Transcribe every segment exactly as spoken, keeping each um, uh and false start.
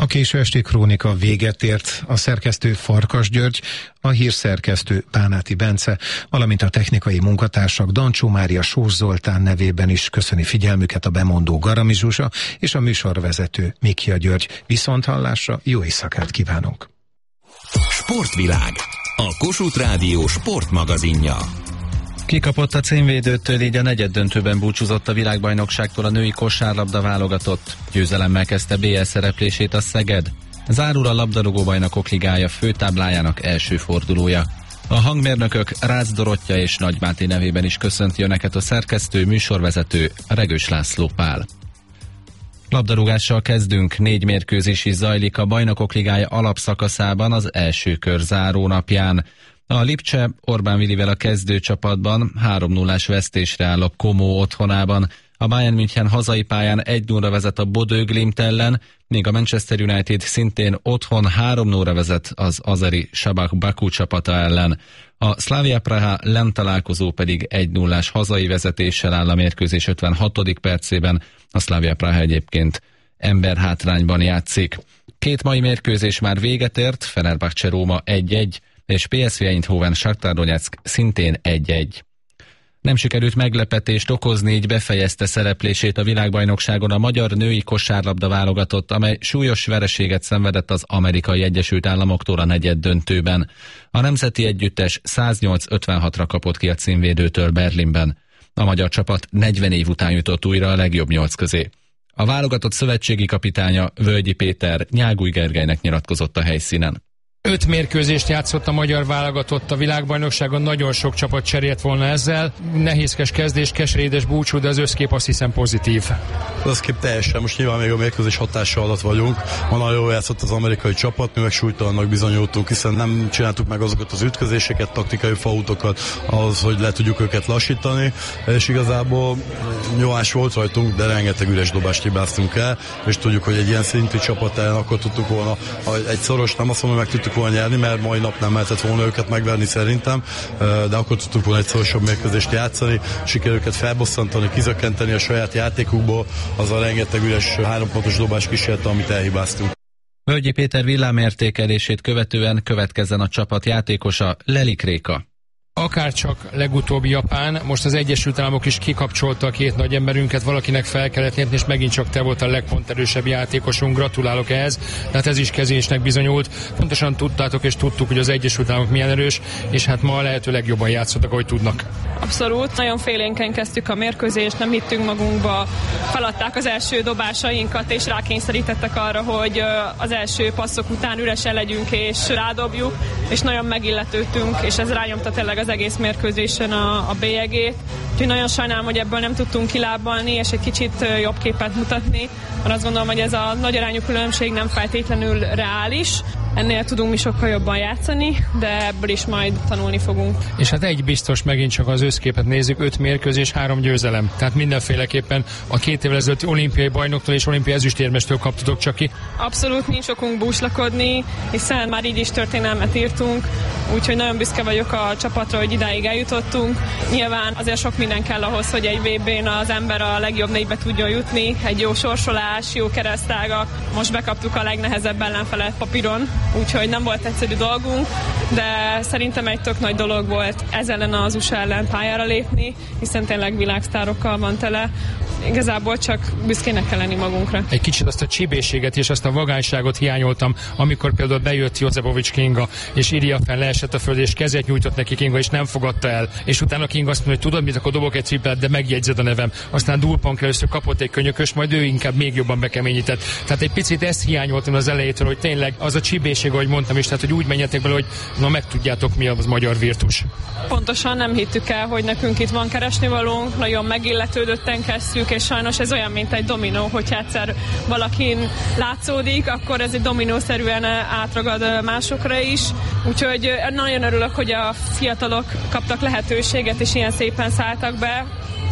késő esti krónika véget ért. A szerkesztő Farkas György, a hírszerkesztő Bánáti Bence, valamint a technikai munkatársak Dancsó Mária, Sós Zoltán nevében is köszöni figyelmüket a bemondó Garami Zsuzsa és a műsorvezető Mikia György. Viszonthallásra, jó éjszakát kívánunk! Sportvilág, a Kossuth Rádió sportmagazinja. Kikapott a címvédőtől, így a negyeddöntőben búcsúzott a világbajnokságtól a női kosárlabda válogatott. Győzelemmel kezdte bé el szereplését a Szeged. Zárul a labdarúgó bajnokok ligája főtáblájának első fordulója. A hangmérnökök Rácz Dorottya és Nagy Máté nevében is köszönti önöket a szerkesztő, műsorvezető Regős László Pál. Labdarúgással kezdünk, négy mérkőzés is zajlik a bajnokok ligája alapszakaszában az első kör záró napján. A Lipcse Orbán Vilivel a kezdőcsapatban három nullás vesztésre áll a Komó otthonában. A Bayern München hazai pályán egy nulla vezet a Bodø Glimt ellen, míg a Manchester United szintén otthon három nulla vezet az azeri Sabah Baku csapata ellen. A Slavia Praha lentalálkozó pedig egy nullás hazai vezetéssel áll a mérkőzés ötvenhatodik percében. A Slavia Praha egyébként emberhátrányban játszik. Két mai mérkőzés már véget ért, Fenerbahce Róma egy egy, és pé es vé Eindhoven Shakhtar Donetsk szintén egy egy. Nem sikerült meglepetést okozni, így befejezte szereplését a világbajnokságon a magyar női kosárlabda válogatott, amely súlyos vereséget szenvedett az Amerikai Egyesült Államoktól a negyeddöntőben. A nemzeti együttes száznyolc ötvenhatra kapott ki a címvédőtől Berlinben. A magyar csapat negyven év után jutott újra a legjobb nyolc közé. A válogatott szövetségi kapitánya, Völgyi Péter Nyágúj Gergelynek nyilatkozott a helyszínen. Öt mérkőzést játszott a magyar válogatott a világbajnokságon, nagyon sok csapat cserélt volna ezzel. Nehézkes kezdés, keserédes búcsú, de az összkép azt hiszem pozitív. Az összkép teljesen, most nyilván még a mérkőzés hatása alatt vagyunk. Ma nagyon jól játszott az amerikai csapat, mi meg súlytalannak bizonyultunk, hiszen nem csináltuk meg azokat az ütközéseket, taktikai fautokat ahhoz, hogy le tudjuk őket lassítani, és igazából nyomás volt rajtunk, de rengeteg üres dobást hibáztunk el, és tudjuk, hogy egy ilyen szintű csapat ellen akkor tudtuk volna, egy szoros, nem azt mondom, hogy meg tudtuk volna nyerni, mert mai nap nem lehetett volna őket megverni szerintem, de akkor tudtuk volna egy szorosabb mérkőzést játszani, sikerül őket felbosszantani, kizökkenteni a saját játékukból, az a rengeteg üres hárompontos dobás kísérlete, amit elhibáztunk. Völgyi Péter villámértékelését követően következzen a csapat játékosa, Lelik Réka. Akárcsak legutóbb Japán, most az Egyesült Államok is kikapcsolta a két nagy emberünket, valakinek fel kellett lépni, és megint csak te volt a legponterősebb játékosunk, gratulálok ehhez, tehát ez is kezésnek bizonyult. Pontosan tudtátok és tudtuk, hogy az Egyesült Államok milyen erős, és hát ma a lehető legjobban játszottak, ahogy tudnak. Abszolút, nagyon félénken kezdtük a mérkőzést, nem hittünk magunkba, feladták az első dobásainkat, és rákényszerítettek arra, hogy az első passzok után üresen legyünk és rádobjuk, és nagyon megilletődtünk, és ez rányomta tényleg az egész mérkőzésen a, a bélyegét. Úgyhogy nagyon sajnálom, hogy ebből nem tudtunk kilábalni, és egy kicsit jobb képet mutatni, mert azt gondolom, hogy ez a nagy arányú különbség nem feltétlenül reális. Ennél tudunk mi sokkal jobban játszani, de ebből is majd tanulni fogunk. És hát egy biztos, megint csak az összképet nézzük, öt mérkőzés, három győzelem. Tehát mindenféleképpen a két évvel ezelőtti olimpiai bajnoktól és olimpiai ezüstérmestől kaptatok csak ki. Abszolút nincs okunk búslakodni, hiszen már így is történelmet írtunk, úgyhogy nagyon büszke vagyok a csapatra, hogy idáig eljutottunk. Nyilván azért sok minden kell ahhoz, hogy egy vé bén az ember a legjobb négybe tudjon jutni, egy jó sorsolás, jó keresztágak. Most bekaptuk a legnehezebb ellenfelet papíron, úgyhogy nem volt egyszerű dolgunk, de szerintem egy tök nagy dolog volt ez ellen az u es á ellen pályára lépni, hiszen tényleg világsztárokkal van tele. Igazából csak büszkének kell lenni magunkra. Egy kicsit azt a csibészséget és azt a vagányságot hiányoltam, amikor például bejött Jozebovics Kinga, és Iria fel leesett a föld, és kezet nyújtott neki Kinga, és nem fogadta el. És utána Kinga azt mondja, hogy tudod mit, akkor dobok egy triplát, de megjegyzed a nevem. Aztán Dulpank először kapott egy könyökös, majd ő inkább még jobban bekeményített. Tehát egy picit ezt hiányoltam az elejétől, hogy tényleg az a csibészség, ahogy mondtam is, tehát hogy úgy menjetek bele, hogy na megtudjátok, mi az magyar virtus. Pontosan nem hittük el, hogy nekünk itt van keresnivalónk, nagyon megilletődötten kezdtük, és sajnos ez olyan, mint egy dominó, hogyha egyszer valakin látszódik, akkor ez egy dominószerűen átragad másokra is. Úgyhogy nagyon örülök, hogy a fiatalok kaptak lehetőséget, és ilyen szépen szálltak be.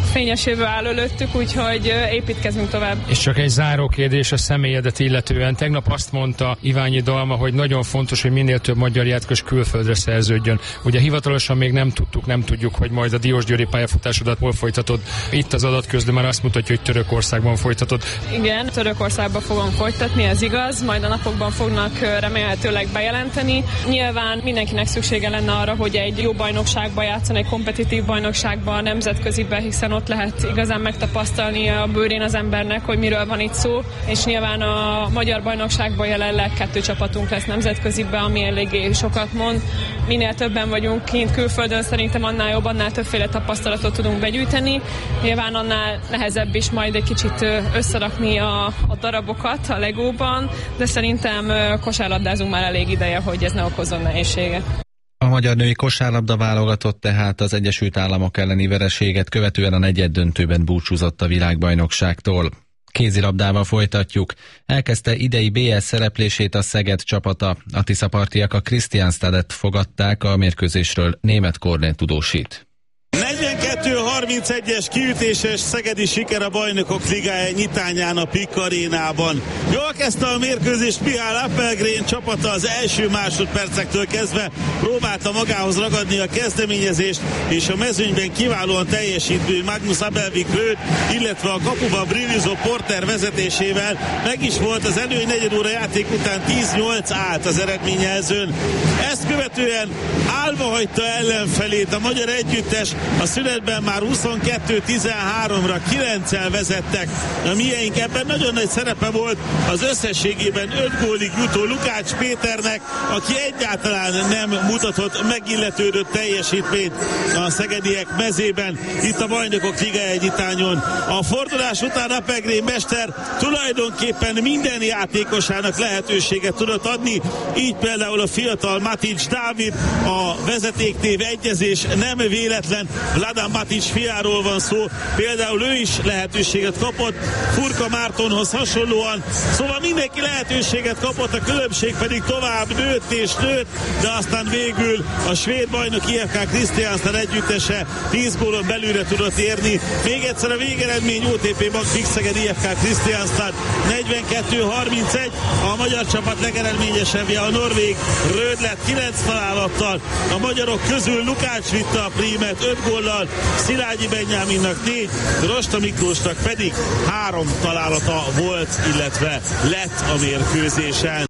fényes jövő áll előttük, úgyhogy építkezünk tovább. És csak egy záró kérdés a személyedet illetően. Tegnap azt mondta Iványi Dalma, hogy nagyon fontos, hogy minél több magyar játékos külföldre szerződjön. Ugye hivatalosan még nem tudtuk, nem tudjuk, hogy majd a Diósgyőri pályafutásodat hol folytatod. Itt az adatközlő már azt mutatja, hogy Törökországban folytatod. Igen, Törökországban fogom folytatni, ez igaz. Majd a napokban fognak remélhetőleg bejelenteni. Nyilván mindenkinek szüksége lenne arra, hogy egy jó bajnokságban játszani, egy kompetitív bajnokságban, nemzetköziben, hiszen ott lehet igazán megtapasztalni a bőrén az embernek, hogy miről van itt szó, és nyilván a magyar bajnokságban jelenleg kettő csapatunk lesz nemzetköziben, ami eléggé sokat mond. Minél többen vagyunk kint külföldön, szerintem annál jobb, annál többféle tapasztalatot tudunk begyűjteni. Nyilván annál nehezebb is majd egy kicsit összerakni a, a darabokat a legóban, de szerintem kosárlabdázunk már elég ideje, hogy ez ne okozzon nehézséget. A magyar női kosárlabda válogatott tehát az Egyesült Államok elleni vereséget követően a negyeddöntőben búcsúzott a világbajnokságtól. Kézilabdával folytatjuk. Elkezdte idei bé el szereplését a Szeged csapata. A tiszapartiak a Kristianstadet fogadták, a mérkőzésről Németh Kornél tudósít. negyvenkettő harmincegyes kiütéses szegedi siker a Bajnokok Ligája nyitányán a Pik Arénában. Jól kezdte a mérkőzést Mihály Appelgren csapata, az első másodpercektől kezdve próbálta magához ragadni a kezdeményezést, és a mezőnyben kiválóan teljesítő Magnus Abelvik lőtt, illetve a kapuba Brilizo Porter vezetésével meg is volt az előny negyed óra játék után tíz nyolc állt az eredményjelzőn. Ezt követően állva hagyta ellenfelét a magyar együttes, a szünetben már huszonkettő tizenháromra kilenccel vezettek. A mieink ebben nagyon nagy szerepe volt az összességében öt gólig jutó Lukács Péternek, aki egyáltalán nem mutatott megilletődött teljesítményt a szegediek mezében itt a Bajnokok Ligája nyitányon. A fordulás után Appelgren mester tulajdonképpen minden játékosának lehetőséget tudott adni, így például a fiatal Matic Dávid, a vezetéknév egyezés nem véletlen, Vladan Matic fiáról van szó, például ő is lehetőséget kapott, Furka Mártonhoz hasonlóan, szóval mindenki lehetőséget kapott, a különbség pedig tovább nőtt és nőtt, de aztán végül a svéd bajnok i ef ká Kristianstad együttese tíz gólon belülre tudott érni. Még egyszer a végeredmény o té pé Bank Fix-Szeged i ef ká Kristianstad negyvenkettő harmincegy, a magyar csapat legeredményesebbje a norvég Röd lett kilenc találattal, a magyarok közül Lukács vitte a prímet öt góllal, Szilágyi Benyáminnak négy, Rosta Miklósnak pedig három találata volt, illetve lett a mérkőzésen.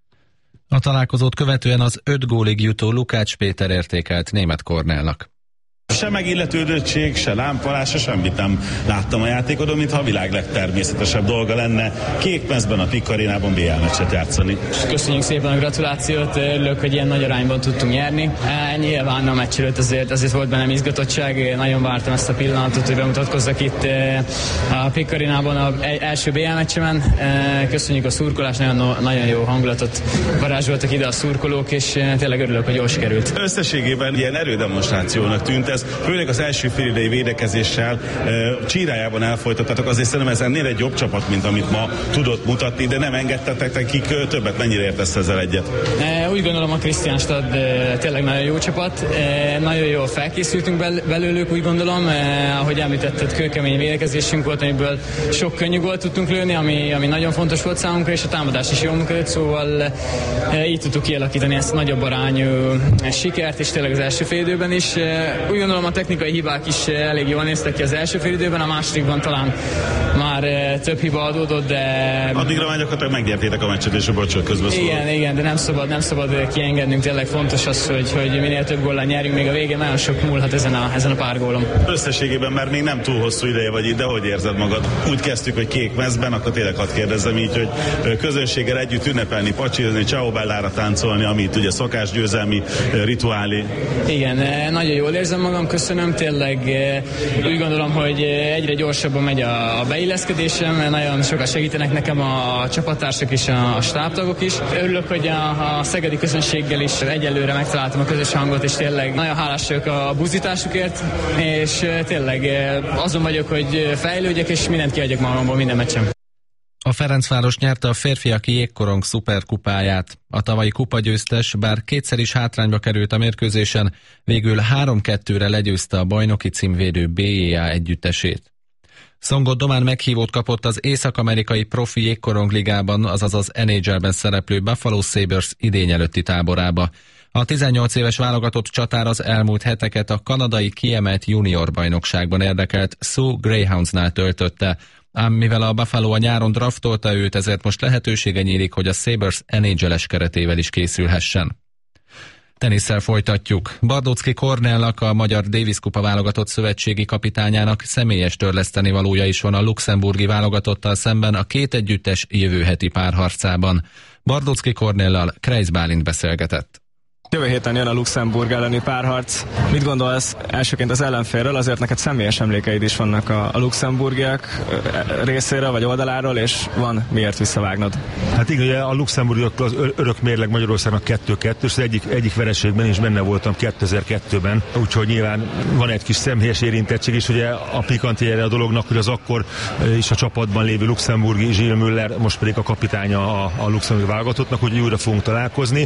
A találkozót követően az öt gólig jutó Lukács Péter értékelt Németh Kornélnak. Se megilletődöttség, se lámpalás, se semmit nem láttam a játékodon, mintha a világ legtermészetesebb dolga lenne kék mezben a Pik Arénában bé el meccset játszani. Köszönjük szépen a gratulációt, örülök, hogy ilyen nagy arányban tudtunk nyerni. E, nyilván a meccs előtt azért, azért volt bennem izgatottság, nagyon vártam ezt a pillanatot, hogy bemutatkozzak itt a Pik Arénában az első bé el meccsemen. E, köszönjük a szurkolást, nagyon, nagyon jó hangulatot varázsoltak ide a szurkolók, és tényleg örülök, hogy jól sikerült. Összességében ilyen erődemonstrációnak tűnt ez, főleg az első félidei védekezéssel e, csírájában elfolytattátok, azért szerintem ez ennél egy jobb csapat, mint amit ma tudott mutatni, de nem engedtetek nekik többet, mennyire értesz ezzel egyet? E, úgy gondolom, a Kristianstad e, tényleg nagyon jó csapat, e, nagyon jól felkészültünk bel- belőlük, úgy gondolom, e, ahogy említetted, kőkemény védekezésünk volt, amiből sok könnyű gólt tudtunk lőni, ami, ami nagyon fontos volt számunkra, és a támadás is jól működött, szóval e, így tudtuk kialakítani ezt a nagyobb arányú e, sikert, és tényleg az első félidőben is. E, úgy gondolom, a technikai hibák is elég jól néztek ki az első félidőben, a másodikban talán már több hiba adódott, de... Addigra már gyakorlatilag megnyertétek a meccset, és a bocsot közben szól. Igen, igen, de nem szabad, nem szabad kiengednünk, tényleg fontos az, hogy, hogy minél több góllal nyerjünk, még a végén nagyon sok múlhat ezen a, ezen a pár gólon. Összességében már még nem túl hosszú ideje vagy itt, de hogy érzed magad? Úgy kezdtük, hogy kék mezben, akkor tényleg hadd kérdezzem így, hogy közönséggel együtt ünnepelni, pacsizni, ciao bellára táncolni, amit ugye szokásgyőzelmi rituálé. Igen, nagyon jól érzem magam, köszönöm, tényleg úgy gondolom, hogy egyre gyorsabban megy a beilleszkedésem, nagyon sokat segítenek nekem a csapattársak és a stábtagok is. Örülök, hogy a, a szegedi közönséggel is egyelőre megtaláltam a közös hangot, és tényleg nagyon hálás vagyok a buzításukért, és tényleg azon vagyok, hogy fejlődjek, és mindent kiadjak magamból minden meccsem. A Ferencváros nyerte a férfiaki jégkorong szuperkupáját. A tavalyi kupagyőztes, bár kétszer is hátrányba került a mérkőzésen, végül három kettőre legyőzte a bajnoki címvédő bé é á együttesét. Szongot Domán meghívót kapott az észak-amerikai profi jégkorongligában, azaz az en há el-ben szereplő Buffalo Sabres idény előtti táborába. A tizennyolc éves válogatott csatár az elmúlt heteket a kanadai kiemelt junior bajnokságban érdekelt Sault Greyhoundsnál töltötte, ám mivel a Buffalo a nyáron draftolta őt, ezért most lehetősége nyílik, hogy a Sabres en há el-es keretével is készülhessen. Tenisszel folytatjuk. Bardóczky Kornélnak, a magyar Davis Kupa válogatott szövetségi kapitányának személyes törleszteni valója is van a luxemburgi válogatottal szemben a két együttes jövő heti párharcában. Bardóczky Kornéllal Kreis Bálint beszélgetett. Jövő héten jön a Luxemburg elleni párharc. Mit gondolsz elsőként az ellenfélről? Azért neked személyes emlékeid is vannak a, a luxemburgiak részéről vagy oldaláról, és van miért visszavágnod? Hát igen, ugye a luxemburgiak az örök mérleg Magyarországnak kettő kettő, és az egyik, egyik vereségben is benne voltam kétezer-kettőben, úgyhogy nyilván van egy kis személyes érintettség is, ugye a pikantjére a dolognak, hogy az akkor is a csapatban lévő luxemburgi Gilles Müller, most pedig a kapitánya a, a luxemburgi válogatottnak, hogy újra fogunk találkozni.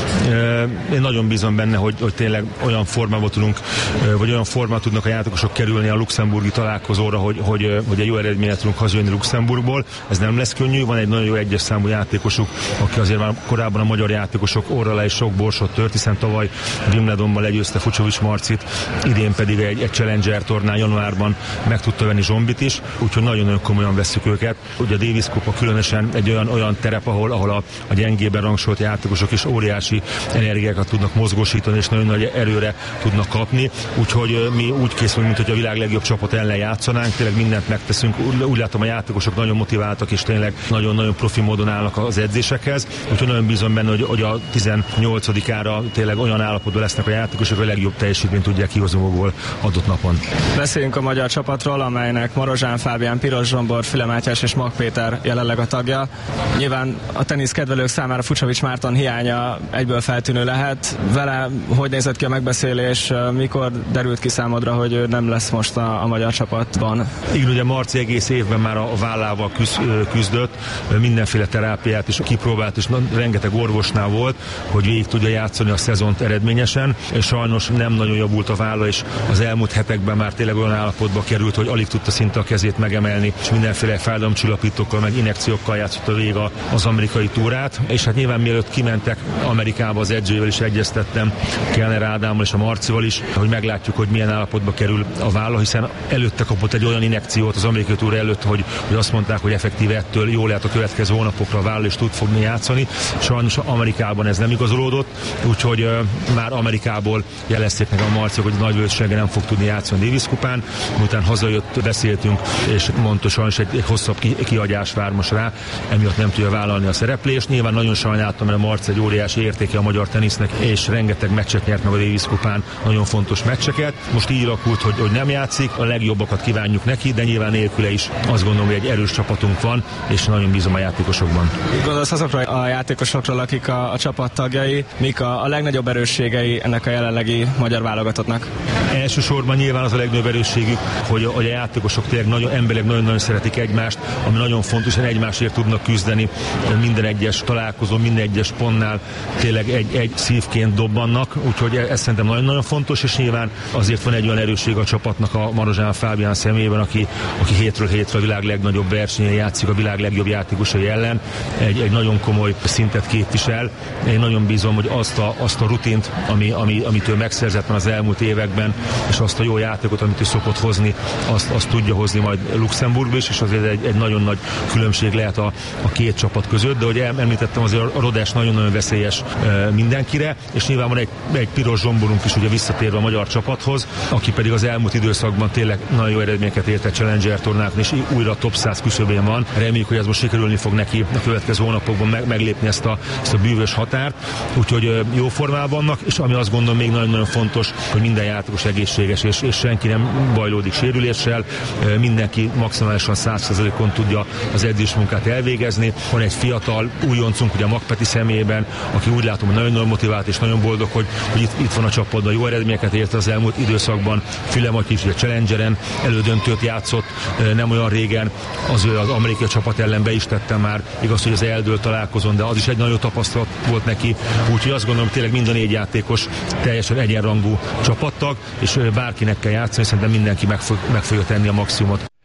Én nagyon bízom benne, hogy, hogy tényleg olyan formában tudunk, vagy olyan formában tudnak a játékosok kerülni a luxemburgi találkozóra, hogy, hogy, hogy egy jó eredményet tudunk hazajönni Luxemburgból. Ez nem lesz könnyű, van egy nagyon jó egyes számú játékosuk, aki azért már korábban a magyar játékosok orra alá is sok borsot tört, hiszen tavaly Wimbledonban legyőzte Fucsovics Marcit, idén pedig egy, egy Challenger tornán januárban meg tudta venni Zsombit is, úgyhogy nagyon-nagyon komolyan vesszük őket. Ugye a Davis Kupa különösen egy olyan, olyan terep, ahol, ahol a, a gyengében rangsolt játékosok is óriási energiákat tudnak mozgósítani, és nagyon nagy erőre tudnak kapni. Úgyhogy mi úgy készülünk, mint hogy a világ legjobb csapat ellen játszanánk, tényleg mindent megteszünk. Úgy látom, a játékosok nagyon motiváltak, és tényleg nagyon-nagyon profi módon állnak az edzésekhez. Úgyhogy nagyon bízom benne, hogy, hogy a tizennyolcadikára tényleg olyan állapotban lesznek a játékosok, hogy a legjobb teljesítményt tudják kihozni magukból adott napon. Beszéljünk a magyar csapatról, amelynek Marozsán Fábián, Piros Zsombor, Füle Mátyás és Mag Péter jelenleg a tagja. Nyilván a tenisz kedvelők számára Fucsovics Márton hiánya egyből feltűnő lehet. Vele hogy nézett ki a megbeszélés, mikor derült ki számodra, hogy ő nem lesz most a, a magyar csapatban? Igen, ugye Marci egész évben már a vállával küzd, küzdött, mindenféle terápiát is kipróbált, és rengeteg orvosnál volt, hogy végig tudja játszani a szezont eredményesen, és sajnos nem nagyon javult a válla, és az elmúlt hetekben már tényleg olyan állapotba került, hogy alig tudta szinte a kezét megemelni, és mindenféle fájdalomcsillapítókkal, meg injekciókkal játszotta végig az amerikai túrát, és hát nyilván mielőtt kimentek Amerikába, az edzőjével is egyeztettem, Kellner Ádámmal és a Marcival is, hogy meglátjuk, hogy milyen állapotba kerül a válla, hiszen előtte kapott egy olyan injekciót az amerikai túra előtt, hogy, hogy azt mondták, hogy effektíve ettől jól lehet a következő hónapokra a válla, és tud fogni játszani. Sajnos Amerikában ez nem igazolódott, úgyhogy uh, már Amerikából jelezték nekem a Marciak, hogy nagy valószínűséggel nem fog tudni játszani a Davis kupán. Miután hazajött, beszéltünk, és mondta, sajnos egy, egy hosszabb ki, kiadás vár most rá, emiatt nem tudja vállalni a szereplést. Nyilván nagyon sajnáltam, mert a Marci egy óriási értéke a magyar tenisznek, és rengeteg meccset nyert meg a Davis kupán, nagyon fontos meccseket. Most így alakult, hogy, hogy nem játszik, a legjobbakat kívánjuk neki, de nyilván nélküle is azt gondolom, hogy egy erős csapatunk van, és nagyon bízom a játékosokban. Gondolsz azokról a játékosokról, akik a, a csapat tagjai, mik a, a legnagyobb erősségei ennek a jelenlegi magyar válogatottnak? Elsősorban nyilván az a legnagyobb erősségük, hogy a, hogy a játékosok tényleg nagyon emberek nagyon-nagyon szeretik egymást, ami nagyon fontos, hogy egymásért tudnak küzdeni minden egyes találkozó, minden egyes pontnál tényleg egy, egy szívként dobbannak, úgyhogy ez szerintem nagyon-nagyon fontos, és nyilván azért van egy olyan erősség a csapatnak a Marozsán Fábián személyében, aki, aki hétről hétre a világ legnagyobb versenyen játszik a világ legjobb játékosai ellen, egy, egy nagyon komoly szintet képvisel. Én nagyon bízom, hogy azt a, azt a rutint, ami, ami, amit ő megszerzett az elmúlt években, és azt a jó játékot, amit ő szokott hozni, azt, azt tudja hozni majd Luxemburgba is, és azért egy, egy nagyon nagy különbség lehet a, a két csapat között, de ahogy említettem, azért a Rodás nagyon-nagyon veszélyes e, mindenkire, és nyilván van egy, egy Piros Zsomborunk is ugye visszatérve a magyar csapathoz, aki pedig az elmúlt időszakban tényleg nagyon jó eredményeket ért a Challenger tornákon, és újra a top száz küszöbén van. Reméljük, hogy ez most sikerülni fog neki a következő hónapokban meg, meglépni ezt a, ezt a bűvös határt, úgyhogy jó formában vannak, és ami azt gondolom még nagyon-nagyon fontos, hogy minden játékos egészséges, és, és senki nem bajlódik sérüléssel, mindenki maximálisan száz százalékon tudja az edzésmunkát elvégezni. Van egy fiatal újoncunk, ugye a Mag Peti személyében, aki úgy látom, hogy nagyon-nagyon motivált és nagyon boldog, hogy, hogy itt, itt van a csapatban, jó eredményeket ért az elmúlt időszakban. Füle Matyi is ugye Challengeren elődöntőt játszott nem olyan régen, az ő az amerikai csapat ellen be is tette már, igaz, hogy az eldől találkozón, de az is egy nagyon tapasztalat volt neki, úgyhogy azt gondolom, tényleg mind a négy játékos teljesen egyenrangú csapattag, és bárkinek kell játszani, szerintem mindenki meg, fog, meg fogja tenni a maximumot.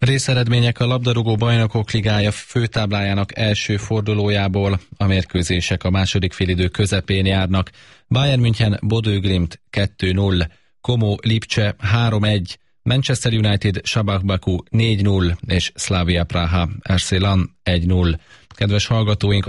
Részeredmények a labdarúgó bajnokok ligája főtáblájának első fordulójából. A mérkőzések a második félidő közepén járnak. Bayern München Bodø Glimt kettő null, Como Lipcse három egy, Manchester United Sabah Baku négy null és Slavia Praha Arselan egy null. Kedves hallgatóink,